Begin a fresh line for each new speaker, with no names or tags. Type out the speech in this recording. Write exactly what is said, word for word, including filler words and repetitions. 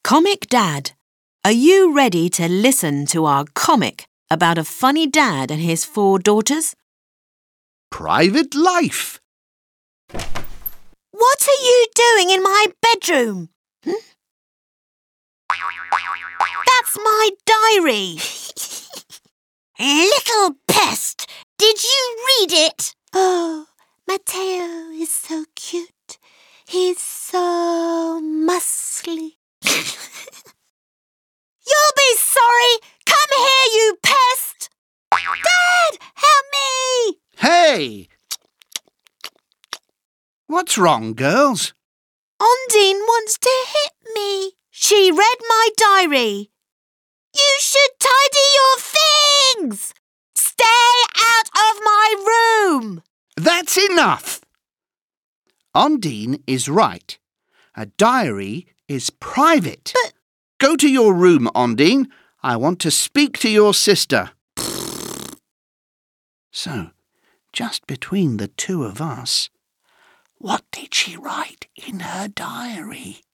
Comic Dad. Are you ready to listen to our comic about a funny dad and his four daughters?
Private life.
What are you doing in my bedroom? Hmm? That's my diary.
Little pest, did you read it?
Oh, Matteo is so cute. He's so muscly.
You'll be sorry. Come here, you pest.
Dad, help me!
Hey! What's wrong, girls?
Ondine wants to hit me. She read my diary.
You should tidy your things. Stay out of my room.
That's enough. Ondine is right. A diary is private.
But...
Go to your room, Ondine. I want to speak to your sister. So, just between the two of us, what did she write in her diary?